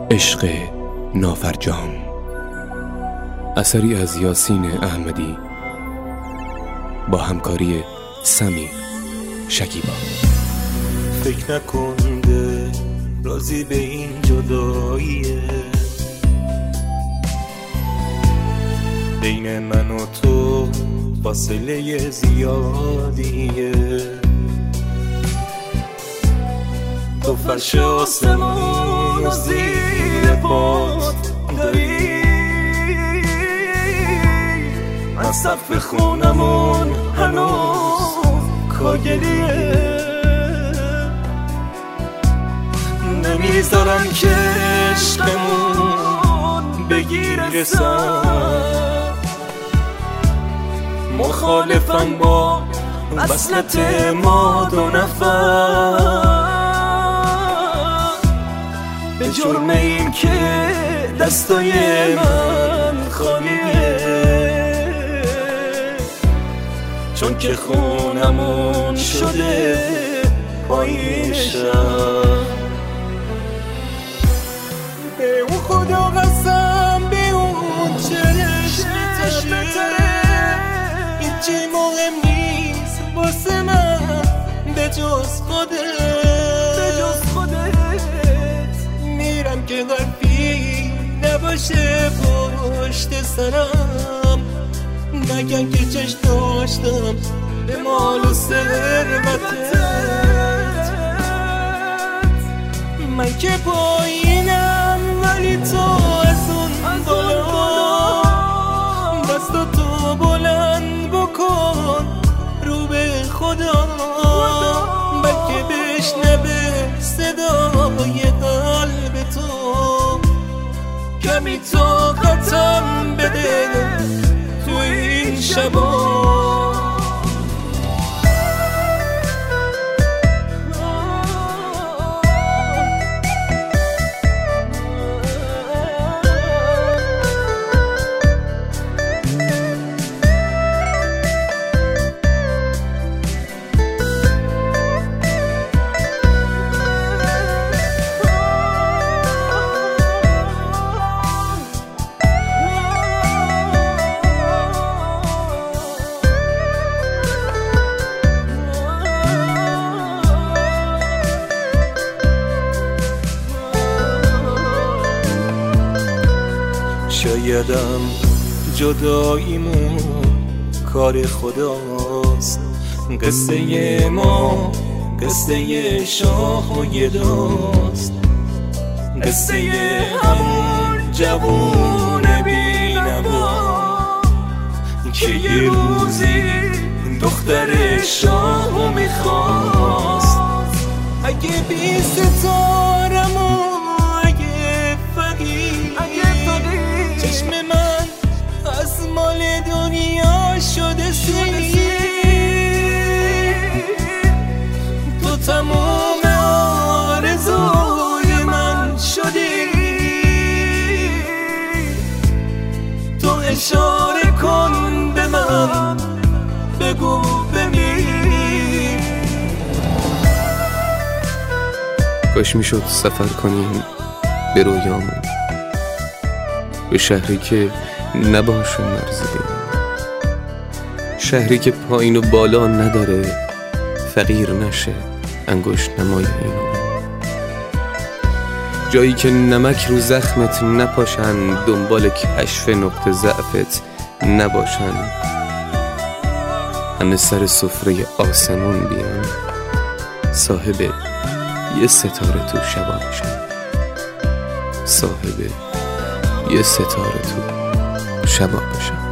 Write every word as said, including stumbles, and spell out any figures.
عشق نافرجام، اثری از یاسین احمدی با همکاری سمیر شکیبا. فکر نکنده راضی به این جداییه، بین من و تو فاصله زیادیه. تو فرش آسمون و زیر پات داری، من سقف خونمون هنوز کاگلیه. نمیذارم که عشقمون بگیره سر، مخالفم با وصلت ما دو نفر، به جرم این که دستای من خالیه، چون که خونمون شده پایین شهر. به اون خدا قسم، به اون چشم تره، هیچی مهم نیست واسه من به جز خودت. میرم که حرفی نباشه پشت سرم، نگم که چشم داشتم به مال و ثروتت. من که پایینم ولی تو از اون بالا، دستاتو بلند بکن رو به خدا، بلکه بشنوه صدای قلب تو. کمی طاقتم بده تو این شبا. شایدم جداییمون کار خداست، قصه ما قصه شاه و گداست، قصه همون جوون بی‌نوا که یه روزی دختر شاه میخواست. اگه بی ستارم و اگه فقیر، چشم من از مال دنیا شده سیر، تو تمام آرزوی من شدی. تو اشاره کن به من، بگو بمیر. کاش میشد سفر کنیم به رویامون، به شهری که نباشه مرز بین، شهری که پایین و بالا نداره، فقیر نشه انگشت نمای اینو، جایی که نمک رو زخمت نپاشن، دنبال کشف نقطه ضعفت نباشن، همه سر سفره آسمون بیان، صاحب یه ستاره تو شبا باشن، صاحب یه ستاره تو شبا باشن.